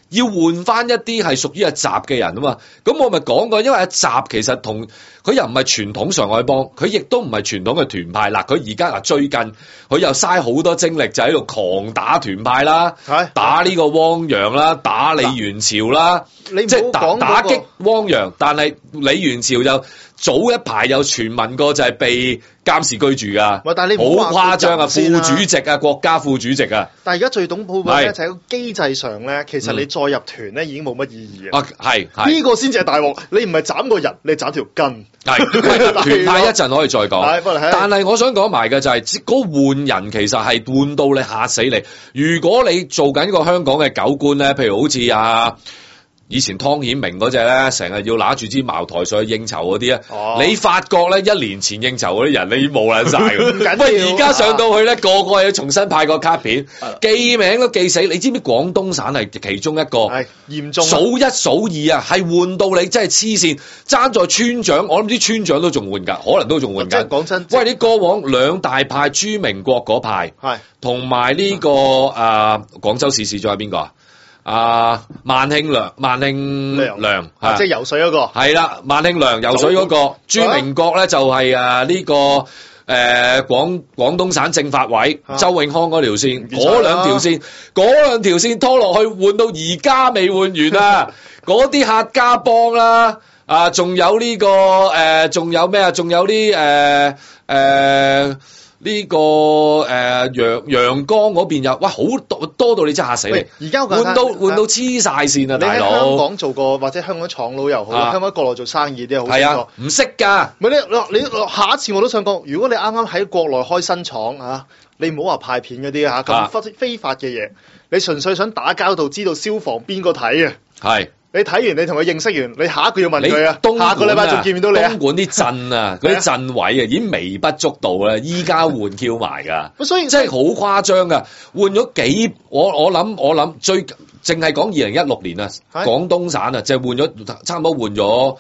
S3: 要換翻一啲係屬於阿習嘅人啊嘛，咁我咪講過，因為阿習其實同佢又唔係傳統上海幫，佢亦都唔係傳統嘅團派。嗱，佢而家嗱最近佢又嘥好多精力就喺度狂打團派啦，打呢個汪洋啦，打李元朝啦，
S4: 你唔好
S3: 即係
S4: 講
S3: 打擊汪洋，但係李元朝就早一排有傳聞過就係被監視居住噶，
S4: 但係你唔好
S3: 好誇張啊！副
S4: 先啦
S3: 主席啊，國家副主席啊，
S4: 但係而家最懂普嘅咧
S3: 係
S4: 就喺個機制上咧，其實你再入團咧已經冇乜意義啊！
S3: 啊係
S4: 呢個先至係大鑊，你唔係斬個人，你係斬條筋。
S3: 係團派一陣可以再講，
S4: 不過係
S3: 但係我想講埋嘅就係嗰換人其實係換到你嚇死你。如果你做緊個香港嘅狗官咧，譬如好似以前湯顯明嗰只咧，成日要拿住支茅台上去應酬嗰啲啊，你發覺咧1年前應酬嗰啲人，你已經冇撚晒㗎。喂，而家上到去咧，個個要重新派個卡片，記名都記死。你知唔知廣東省係其中一個
S4: 係嚴重
S3: 數一數二啊？係換到你真係黐線，爭在村長，我諗啲村長都仲換㗎，可能都仲換緊。
S4: 講真，
S3: 喂，你過往兩大派朱明國嗰派，
S4: 係
S3: 同埋呢個廣州市市長係邊個啊？萬慶良
S4: 即係游水嗰個
S3: 係啦，萬慶良游水嗰個朱明國咧就係呢個廣東省政法委周永康嗰條線，嗰兩條線拖落去換到而家未換完啊！嗰啲客家幫啦，仲有呢個仲有咩啊？仲有啲呢個陽江嗰邊有，哇好多到你真係嚇死你！
S4: 而家
S3: 換到黐晒線啊，大佬！
S4: 你喺香港做過或者香港廠佬又好，香港國內做生意啲好清楚，
S3: 唔識㗎。
S4: 唔係你下一次我都想講，如果你啱啱喺國內開新廠啊，你唔好話派片嗰啲啊咁非法嘅嘢，你純粹想打交道，知道消防邊個睇啊？係。你睇完，你同佢認識完，你下一個要問佢啊，下個禮拜仲見唔見到你啊？
S3: 東莞啲鎮啊，嗰啲鎮位啊，已經微不足道啦，依家換 Q 埋㗎，
S4: 所以
S3: 真係好誇張㗎，換咗幾我諗最淨係講2016年啊，廣東省啊，就換咗差唔多換咗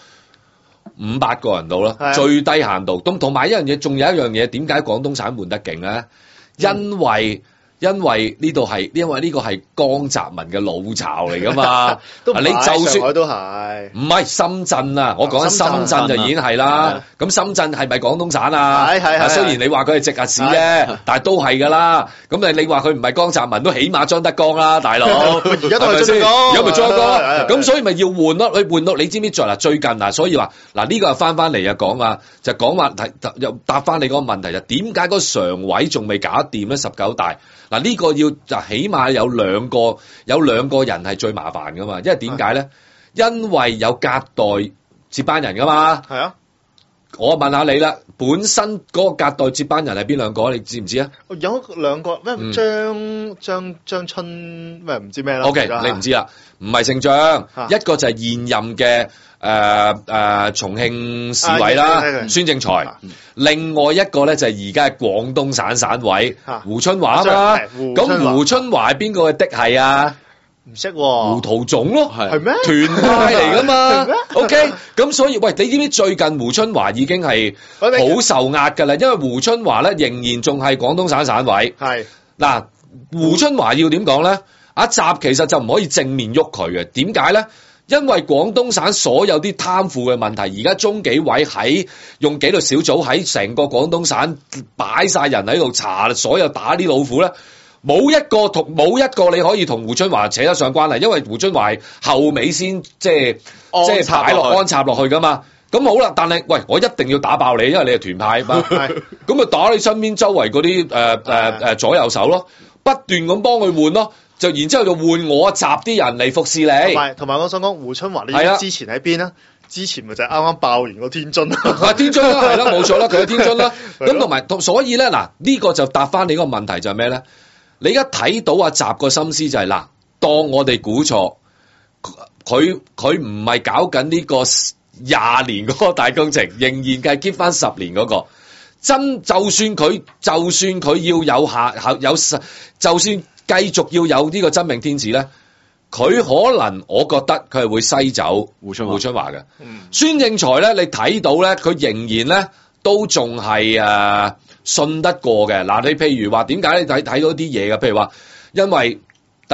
S3: 500個人度啦，最低限度。咁同埋一樣嘢，仲有一樣嘢，點解廣東省換得勁咧？因為呢個係江澤民嘅老巢嚟噶嘛，你就算
S4: 都係唔
S3: 係深圳啊？我講緊深圳就已經係啦。咁深圳係咪廣東省啊？係。雖然你話佢係直轄市啫，但係都係噶啦。咁你話佢唔係江澤民，都起碼張德江啦，大佬。
S4: 而家都係張德江，
S3: 而家咪張德江。咁所以咪要換咯？你換到你知唔知最近啊？所以話嗱呢個又翻嚟啊講啊，就講話又答翻你嗰個問題就點解嗰常委仲未搞掂咧？19大。嗱呢個要就起碼有兩個人係最麻煩噶嘛，因為點解咧？因為有隔代接班人噶嘛。係啊，我問下你啦，本身嗰個隔代接班人係邊兩個？你知唔知啊？
S4: 有兩個咩？張春咩？唔知咩啦。
S3: OK，你唔知啦，唔係姓張，一個就係現任嘅重慶市委啦，孫政才。另外一個咧就係而家嘅廣東省省委胡春華啊嘛。咁胡春華係邊個嘅嫡系啊？
S4: 唔識喎，
S3: 胡圖總咯，
S4: 係咩？
S3: 團派嚟噶嘛？OK，咁所以喂，你知唔知最近胡春華已經係好受壓㗎啦？因為胡春華咧仍然仲係廣東省省委。係嗱，胡春華要點講咧？阿習其實就唔可以正面喐佢嘅，點解咧？因為廣東省所有啲貪腐嘅問題，而家中紀委喺用紀律小組喺成個廣東省擺晒人喺度查，所有打啲老虎咧，冇一個你可以同胡春華扯得上關係，因為胡春華係後尾先即係安插落去噶嘛。咁好啦，但係喂，我一定要打爆你，因為你係團派嘛。咁咪打你身邊周圍嗰啲左右手咯，不斷咁幫佢換咯。就然之後就換我習啲人嚟服侍你，
S4: 同埋我想講胡春華，你之前喺邊啊？之前咪就係啱啱爆完個天津
S3: 天津啦，係啦，冇錯啦，佢喺天津啦。咁同埋所以咧，嗱呢個就答翻你個問題就係咩咧？你而家睇到阿習個心思就係嗱，當我哋估錯，佢唔係搞緊呢個20年嗰個大工程，仍然係 keep 翻10年嗰個。就算佢要就算繼續要有呢個真命天子咧，佢可能我覺得佢係會篩走胡春華嘅。孫政才咧，你睇到咧，佢仍然咧都仲係信得過嘅。嗱，你譬如話點解你睇到啲嘢嘅？譬如話，因為第一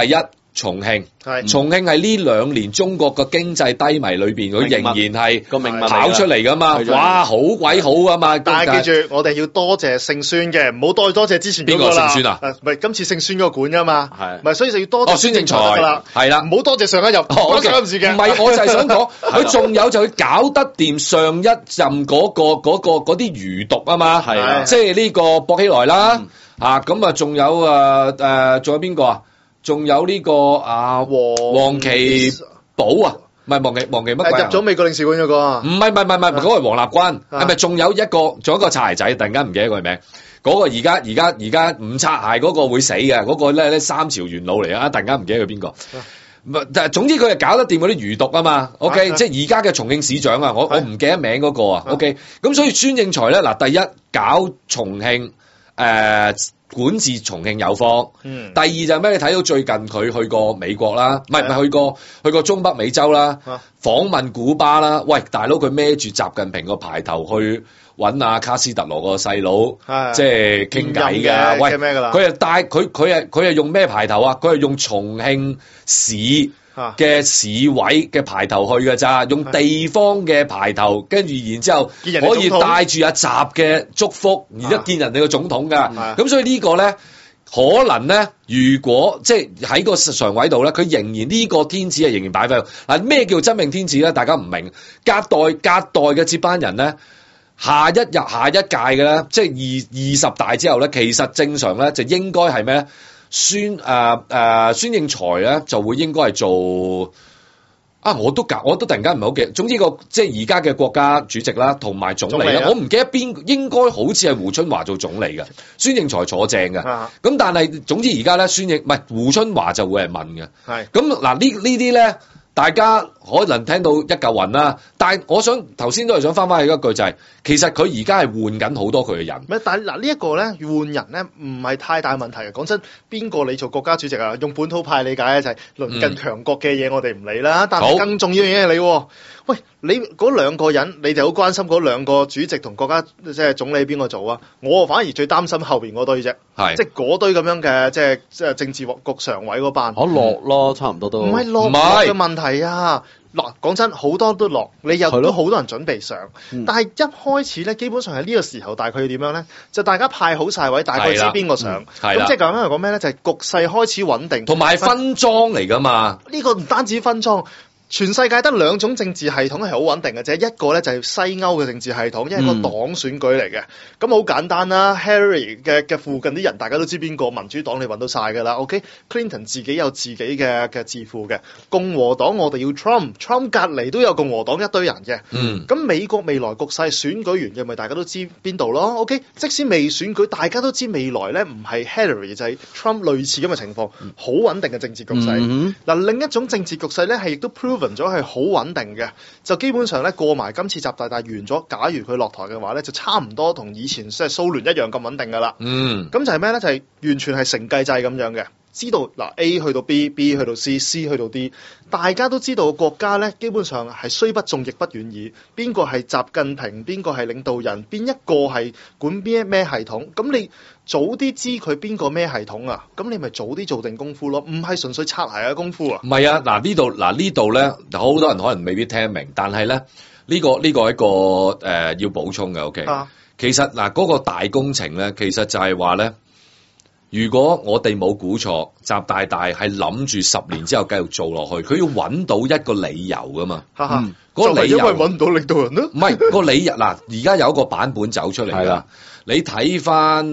S3: 重慶。
S4: 係
S3: 重慶係呢2年中國嘅經濟低迷裏邊，佢仍然係
S5: 個命脈嚟㗎
S3: 跑出嚟噶嘛，
S5: 係
S3: 哇，好鬼好噶嘛！
S4: 但係記住，我哋要多謝姓孫嘅，唔好多謝之前嗰個啦。
S3: 邊個姓孫啊？
S4: 唔係今次姓孫嗰個管噶嘛，
S5: 係
S4: 唔係所以就要多謝
S3: 孫政才
S4: 得㗎啦，
S3: 係啦
S4: 唔好多謝上一任，
S3: 哦
S4: 關上一任事嘅。
S3: 唔係，我就係想講，佢仲有就佢搞得掂上一任嗰啲餘毒啊嘛，
S5: 係啊
S3: 即係呢個薄熙來啦，咁啊，仲有仲有邊個啊？仲有呢個黃奇寶啊，唔係黃奇乜鬼啊？
S4: 入咗美國領事館嗰個啊
S3: 唔係，嗰個係黃立軍，係咪仲有一個擦鞋仔？突然間唔記得佢名。嗰個而家唔擦鞋嗰個會死嘅，嗰個咧三朝元老嚟啊！突然間唔記得佢邊個。但係總之佢係搞得掂嗰啲餘毒啊嘛，OK，即係而家嘅重慶市長啊，我唔記得名嗰個啊，OK，咁所以孫政才咧嗱，第一搞重慶管治重慶有方，第二就係咩？你睇到最近佢去過美國啦，唔係去過中北美洲啦，訪問古巴啦，喂大佬佢孭住習近平個牌頭去揾阿卡斯特羅個細佬，即係傾偈㗎，喂佢係帶佢係用咩牌頭啊？佢係用重慶市嘅市委嘅牌頭去㗎咋，用地方嘅牌頭，跟住然之後可以帶住阿習嘅祝福，而家見人哋個總統㗎。咁所以呢個咧，可能咧，如果即係喺個常委度咧，佢仍然呢個天子係仍然擺喺度。嗱，咩叫真命天子咧？大家唔明，隔代嘅接班人咧。下一屆嘅咧，即係20大之後咧，其實正常咧就應該係咩咧？孫政才咧就會應該係做我都突然間唔係好記得。總之即係而家嘅國家主席啦，同埋總理啦，我唔記得應該好似係胡春華做總理嘅，孫政才坐正嘅。咁但係總之而家咧，唔係胡春華就會係問嘅。係咁嗱，呢啲咧。大家可能聽到一嚿雲啦，但係我想頭先都係想翻去一句就係，其實佢而家係換緊好多佢嘅人。
S4: 但係嗱呢一個咧換人咧唔係太大問題嘅。講真，邊個你做國家主席啊？用本土派理解咧就係鄰近強國嘅嘢我哋唔理啦。但係更重要嘅嘢係你，喂你嗰兩個人，你哋好關心嗰兩個主席同國家即係總理邊個做啊？我反而最擔心後邊嗰堆啫，即係嗰堆咁樣嘅即係政治局常委嗰班。
S5: 落咯，差唔多都
S4: 唔係落嘅問題啊！嗱，講真，好多都落，你又都好多人準備上，但係一開始咧，基本上係呢個時候，大概要點樣咧？就大家派好晒位，大概知邊個上，咁即係講緊係講咩咧？就係局勢開始穩定，
S3: 同埋分贓嚟㗎嘛。
S4: 呢個唔單止分贓。全世界得兩種政治系統係好穩定嘅啫，一個咧就係西歐嘅政治系統，一係個黨選舉嚟嘅。咁好簡單啦 ，Harry 嘅附近啲人大家都知邊個，民主黨你揾到晒㗎啦。OK，Clinton 自己有自己嘅智庫嘅，共和黨我哋要 Trump 隔離都有共和黨一堆人嘅。咁美國未來局勢選舉完嘅咪大家都知邊度咯。OK，即使未選舉，大家都知未來咧唔係 Hillary 就係 Trump 類似咁嘅情況，好穩定嘅政治局勢。另一種政治局勢咧係亦都 prove咗係好穩定嘅，就基本上咧過埋今次習大大完咗，假如佢落台嘅話咧，就差唔多同以前即係蘇聯一樣咁穩定噶啦。咁就係咩咧？就係完全係承繼制咁樣嘅。知道嗱 A 去到 B，B 去到 C，C 去到 D， 大家都知道國家咧基本上係雖不中亦不遠矣。邊個係習近平？邊個係領導人？邊一個係管邊咩系統？咁你早啲知佢邊個咩系統啊？咁你咪早啲做定功夫咯，唔係純粹擦鞋嘅功夫啊。
S3: 唔係啊，呢度咧，好多人可能未必聽明，但係咧呢個係一個要補充嘅。OK，其實嗰個大工程咧，其實就係話咧。如果我哋冇估錯，習大大係諗住10年之後繼續做落去，佢要揾到一個理由噶嘛。嗰個理由
S4: 因為揾唔到領導人咯。
S3: 唔係個理由嗱，而家有一個版本走出嚟㗎。你睇翻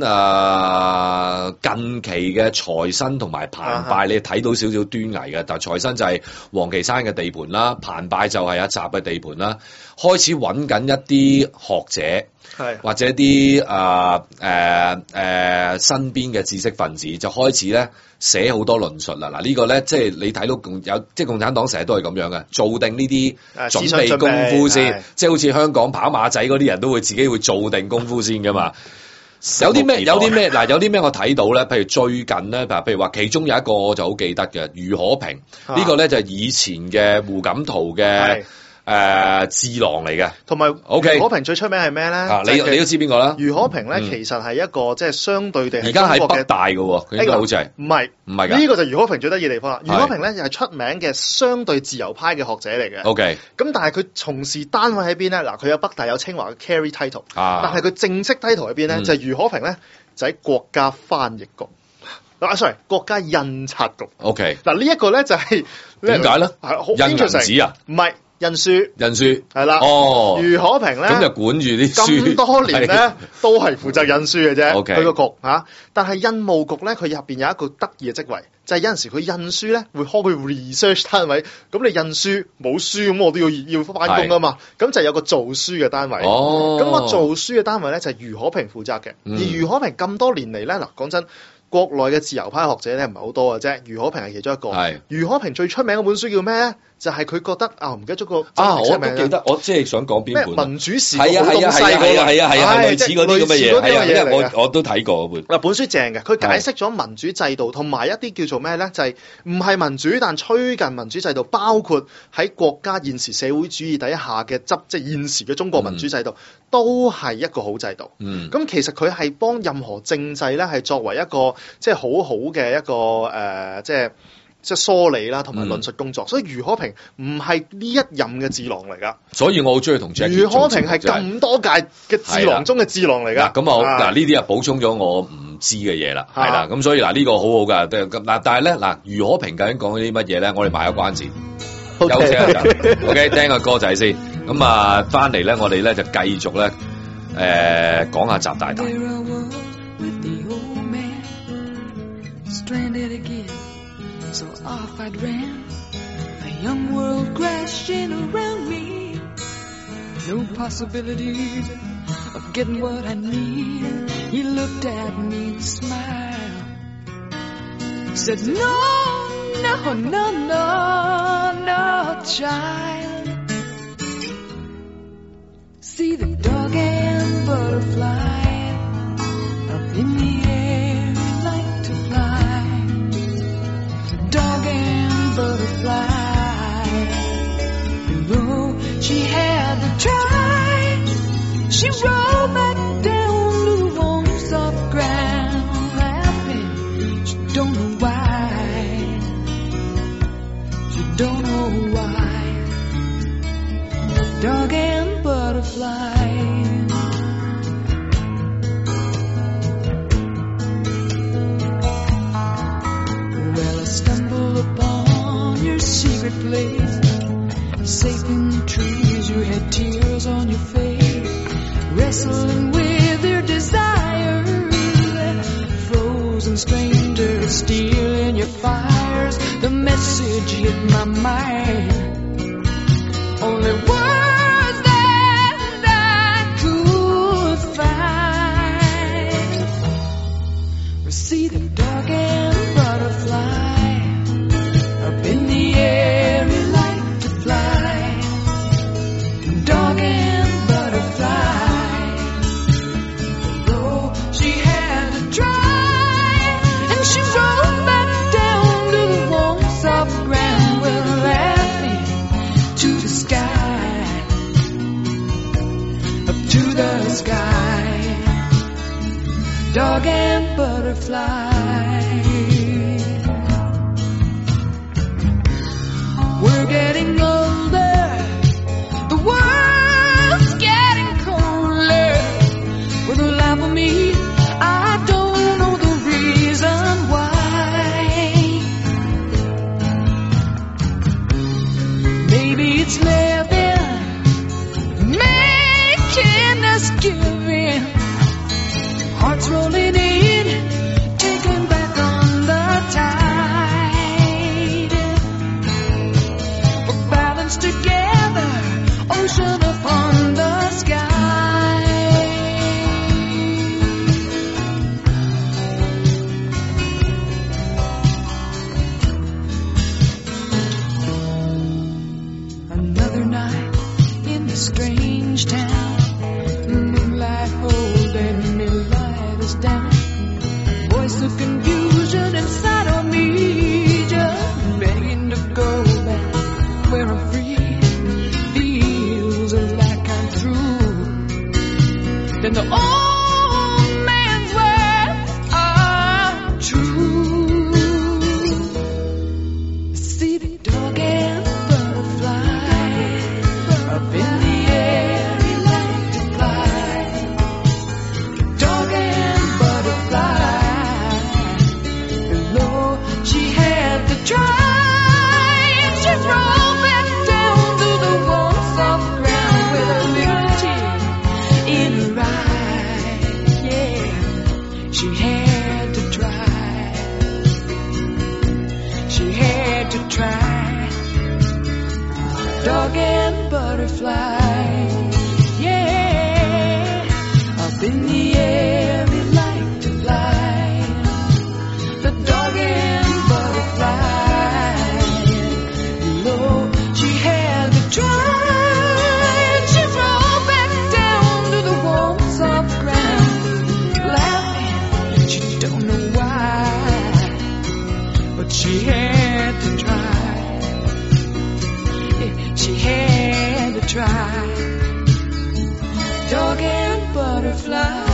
S3: 近期嘅財新同埋澎湃，你睇到少少端倪嘅。但係財新就係王岐山嘅地盤啦，澎湃就係阿習嘅地盤啦。開始揾緊一啲學者。或者啲身邊嘅知識分子就開始咧寫好多論述啦。嗱呢個咧即係你睇到即係共產黨成日都係咁樣嘅，做定呢啲準備功夫先，即係好似香港跑馬仔嗰啲人都會自己會做定功夫先噶嘛。有啲咩我睇到咧，譬如最近咧，譬如話其中有一個我就好記得嘅，俞可平呢個咧就係以前嘅胡錦濤嘅智囊嚟嘅。
S4: 同埋
S3: OK
S4: 余可平最出名係咩咧？
S3: 啊，
S4: 就係
S3: 你都知邊個啦？
S4: 余可平咧，
S3: 嗯
S4: 其實係一個即係相對地係
S3: 而家喺
S4: 中國嘅
S3: 北大嘅喎，佢應該好似係
S4: 唔係
S3: 唔係㗎
S4: 呢個就係余可平最得意嘅地方啦。余
S3: 係
S4: 可平咧又係出名嘅相對自由派嘅學者嚟嘅。
S3: ？OK
S4: 咁但係佢從事單位喺邊咧？嗱，佢有北大有清華嘅 carry title，
S3: 啊，
S4: 但係佢正式 title 喺邊咧？
S3: 嗯
S4: 就係余可平咧就喺國家翻譯局。sorry， 國家印刷局。
S3: OK
S4: 嗱呢一個咧就係
S3: 點解咧？
S4: 係好
S3: 印銀
S4: interesting
S3: 紙啊，
S4: 唔係印書，
S3: 印書
S4: 係啦。
S3: 哦，
S4: 余可平咧
S3: 咁就管住啲書
S4: 咁多年咧，都係負責印書嘅啫。
S3: OK
S4: 佢個局嚇，但係印務局咧，佢入邊有一個得意嘅職位，就係有陣時佢印書咧會開個 research 單位。咁你印書冇書，咁我都要翻工啊嘛。咁就有個做書嘅單位。
S3: 哦，
S4: 咁個做書嘅單位咧就係余可平負責嘅。
S3: 嗯
S4: 而余可平咁多年嚟咧，嗱講真。國內嘅自由派學者咧唔係好多嘅啫，余可平係其中一個。
S3: 係
S4: 余可平最出名嗰本書叫咩咧？就係佢覺得啊，唔記得咗個
S3: 啊，我
S4: 真名
S3: 都記得，我即係想講邊
S4: 咩
S3: 本啊？
S4: 民主時
S3: 係啊係啊係啊係啊係啊係啊，類似嗰啲咁嘅嘢，係啊，因為我都睇過嗰本。
S4: 嗱，本書正嘅，佢解釋咗民主制度同埋一啲叫做咩咧，就係唔係民主但趨近民主制度，包括喺國家現時社會主義底下嘅即係現時嘅中國民主制度，都係一個好制度。
S3: 嗯，
S4: 咁其實佢係幫任何政制咧，係作為一個即係好好嘅一個即係梳理啦，同埋論述工作。所以余可平唔係呢一任嘅智囊嚟㗎。
S3: 所以我好中意同 Jackie
S4: 余可平係
S3: 做節目
S4: 咁多屆嘅智囊中嘅智囊嚟㗎。
S3: 嗱，咁啊，
S4: 啊
S3: 嗱呢啲啊補充咗我唔知嘅嘢啦，
S4: 啊
S3: 係啦，咁所以嗱呢個好好㗎，嗱但係咧嗱，余可平究竟講啲乜嘢咧？我哋賣咗關子，休息一陣，OK， 聽個歌仔先，咁啊翻嚟咧，我哋咧就繼續咧講下習大大。
S6: There I was with the old man, stranded again, so off I ran. A young world crashing around me, no possibility of getting what I need. He looked at me and smiled, said, No, no, no, no, no, child. See the dog and butterfly up in the air, like to fly. The dog and butterfly. Though she had to try, she rolled back down to the warm, soft ground, laughing. She don't know why. She don't know why. Dog and butterfly. Well, I stumbled upon your secret place, safe in the trees. You had tears on your face, wrestling with your desires. Frozen strangers stealing your fires. The message hit my mind. Only words that I could find. See the dog and butterfly up in the air, he liked to fly. Dog and butterfly. Though she had to try, and she rolled back down to the warm, soft ground, well, laughing to the sky, up to the sky. Dog and butterfly. We're getting older, the world's getting colder. With a laugh at me, I don't know the reason why. Maybe it's living, making us give in. Hearts rolling in, taken back on the tide. We're balanced together, ocean upon the sky. Another night in this strange town, moonlight holding me, light us down. Voice of confusion inside of me, just begging to go back where I'm free. The try. Dog and butterfly.